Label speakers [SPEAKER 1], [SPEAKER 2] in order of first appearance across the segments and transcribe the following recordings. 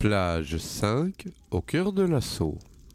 [SPEAKER 1] Plage 5, au cœur de l'Assaut.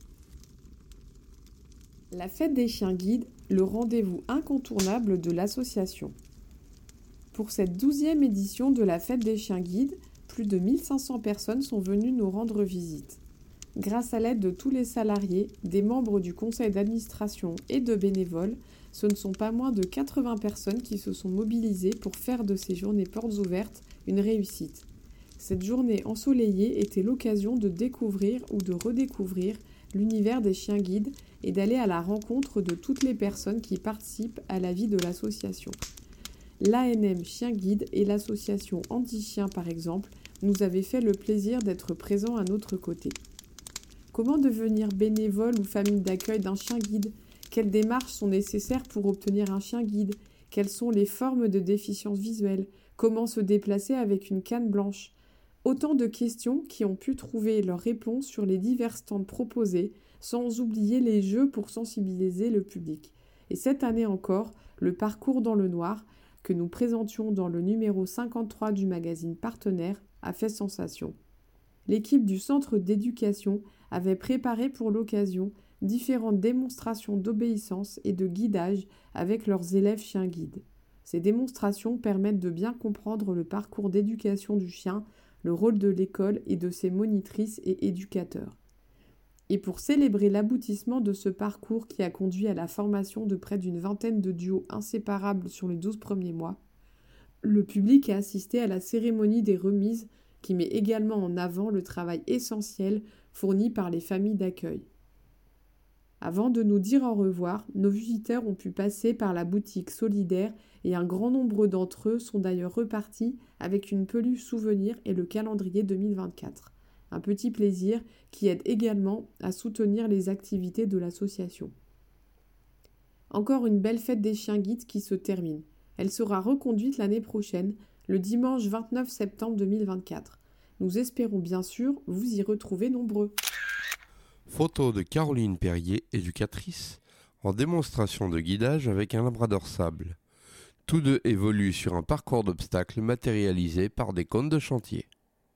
[SPEAKER 2] La fête des chiens guides, le rendez-vous incontournable de l'association. Pour cette 12e édition de la fête des chiens guides, plus de 1500 personnes sont venues nous rendre visite. Grâce à l'aide de tous les salariés, des membres du conseil d'administration et de bénévoles, ce ne sont pas moins de 80 personnes qui se sont mobilisées pour faire de ces journées portes ouvertes une réussite. Cette journée ensoleillée était l'occasion de découvrir ou de redécouvrir l'univers des chiens guides et d'aller à la rencontre de toutes les personnes qui participent à la vie de l'association. L'ANM Chien Guide et l'association Anti-Chien, par exemple, nous avaient fait le plaisir d'être présents à notre côté. Comment devenir bénévole ou famille d'accueil d'un chien guide ? Quelles démarches sont nécessaires pour obtenir un chien guide ? Quelles sont les formes de déficience visuelle ? Comment se déplacer avec une canne blanche ? Autant de questions qui ont pu trouver leurs réponses sur les divers stands proposés, sans oublier les jeux pour sensibiliser le public. Et cette année encore, le parcours dans le noir, que nous présentions dans le numéro 53 du magazine Partenaire, a fait sensation. L'équipe du centre d'éducation avait préparé pour l'occasion différentes démonstrations d'obéissance et de guidage avec leurs élèves chiens guides. Ces démonstrations permettent de bien comprendre le parcours d'éducation du chien, le rôle de l'école et de ses monitrices et éducateurs. Et pour célébrer l'aboutissement de ce parcours qui a conduit à la formation de près d'une vingtaine de duos inséparables sur les 12 premiers mois, le public a assisté à la cérémonie des remises qui met également en avant le travail essentiel fourni par les familles d'accueil. Avant de nous dire au revoir, nos visiteurs ont pu passer par la boutique solidaire et un grand nombre d'entre eux sont d'ailleurs repartis avec une peluche souvenir et le calendrier 2024. Un petit plaisir qui aide également à soutenir les activités de l'association. Encore une belle fête des chiens guides qui se termine. Elle sera reconduite l'année prochaine, le dimanche 29 septembre 2024. Nous espérons bien sûr vous y retrouver nombreux.
[SPEAKER 1] Photo de Caroline Perrier, éducatrice, en démonstration de guidage avec un labrador sable. Tous deux évoluent sur un parcours d'obstacles matérialisé par des cônes de chantier.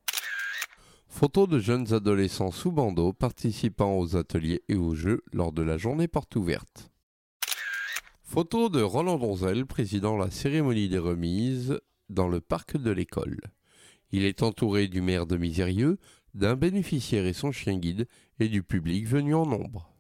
[SPEAKER 1] Photo de jeunes adolescents sous bandeau participant aux ateliers et aux jeux lors de la journée porte ouverte. Photo de Roland Donzel présidant la cérémonie des remises dans le parc de l'école. Il est entouré du maire de Misérieux, d'un bénéficiaire et son chien guide et du public venu en nombre.